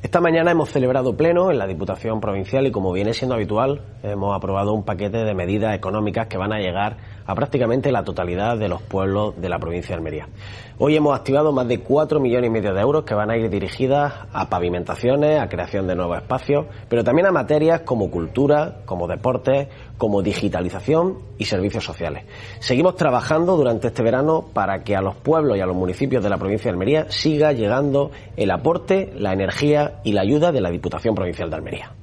Esta mañana hemos celebrado pleno en la Diputación Provincial y, como viene siendo habitual, hemos aprobado un paquete de medidas económicas que van a llegar a prácticamente la totalidad de los pueblos de la provincia de Almería. Hoy hemos activado más de 4,5 millones de euros que van a ir dirigidas a pavimentaciones, a creación de nuevos espacios, pero también a materias como cultura, como deportes, como digitalización y servicios sociales. Seguimos trabajando durante este verano para que a los pueblos y a los municipios de la provincia de Almería siga llegando el aporte, la energía y la ayuda de la Diputación Provincial de Almería.